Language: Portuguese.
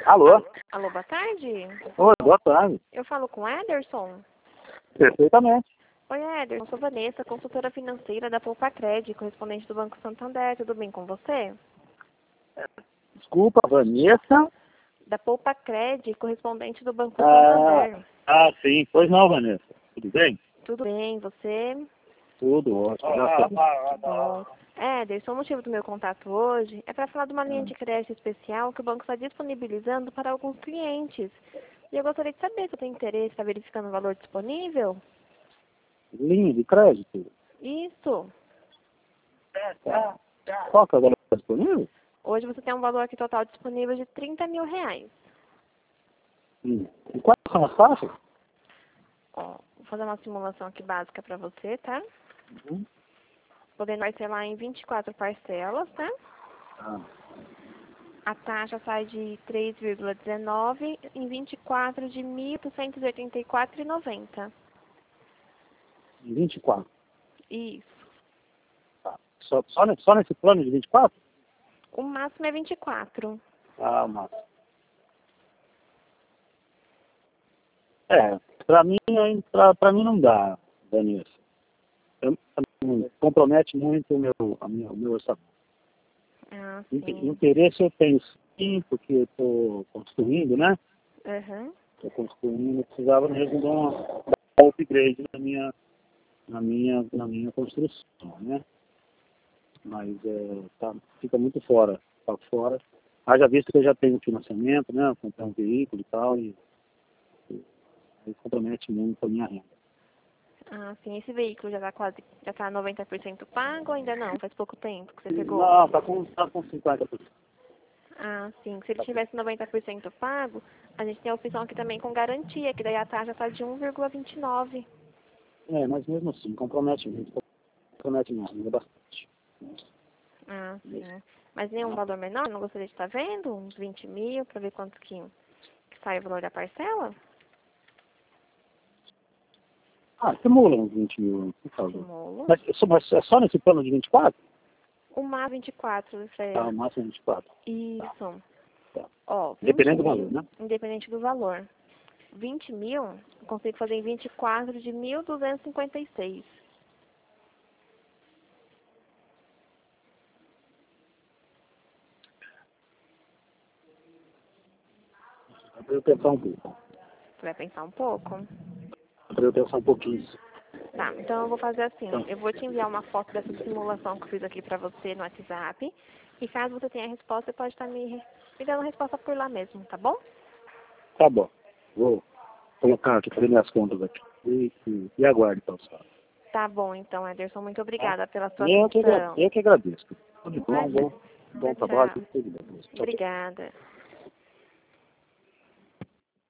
Alô? Alô, boa tarde. Oi, boa tarde. Eu falo com o Ederson. Perfeitamente. Oi, Ederson. Eu sou Vanessa, consultora financeira da Poupa Cred, correspondente do Banco Santander. Tudo bem com você? Desculpa, Vanessa. Da Poupa Cred, correspondente do Banco Santander. Sim. Pois não, Vanessa. Tudo bem? Tudo bem, você? Tudo ótimo. Bom. Ederson, o motivo do meu contato hoje é para falar de uma linha de crédito especial que o banco está disponibilizando para alguns clientes. E eu gostaria de saber se você tem interesse, está verificando o valor disponível? Linha de crédito? Isso. Qual que é o valor disponível? Hoje você tem um valor aqui total disponível de R$ 30.000. E quais são as taxas? Ó, vou fazer uma simulação aqui básica para você, tá? Uhum. Podendo parcelar em 24 parcelas, tá? A taxa sai de 3,19 em 24 de R$ 1.884,90. 24. Isso. Tá. Só nesse plano de 24? O máximo é 24. Ah, massa. Pra mim não dá, Vanessa. Compromete muito o meu orçamento. Ah, sim. Interesse eu tenho sim, porque eu estou construindo, né? Uhum. Estou construindo, eu precisava mesmo dar um upgrade na minha construção, né? Mas fica muito fora. Tá fora. Haja visto que eu já tenho financiamento, né? Eu comprei um veículo e tal, e compromete muito a minha renda. Ah, sim. Esse veículo já tá 90% pago ou ainda não? Faz pouco tempo que você pegou? Não, tá com 50%. Ah, sim. Se ele tivesse 90% pago, a gente tem a opção aqui também com garantia, que daí a taxa tá de 1,29. Mas mesmo assim, compromete minha renda bastante. Ah, sim. Mas nenhum valor menor? Não gostaria de estar vendo? Uns 20 mil, para ver quanto que sai o valor da parcela? Simula uns 20 mil, por favor. Simulo. Mas é só nesse plano de 24? O MA 24, O máximo 24. Isso. Tá. Ó, 20 Dependendo do mil, valor, né? independente do valor. 20 mil, eu consigo fazer em 24 de 1.256. Para eu pensar um pouco. Você vai pensar um pouco? Para eu pensar um pouquinho. Tá, então eu vou fazer assim. Eu vou te enviar uma foto dessa simulação que eu fiz aqui pra você no WhatsApp. E caso você tenha a resposta, você pode estar me dando a resposta por lá mesmo, tá bom? Tá bom. Vou colocar aqui, fazer minhas contas aqui. E aguarde, então, senhora. Tá bom, então, Ederson. Muito obrigada pela sua Eu atenção. que agradeço. Tudo de bom, Imagina. bom Tchau, trabalho. tchau. Tudo de bom. Tchau, tchau. Obrigada.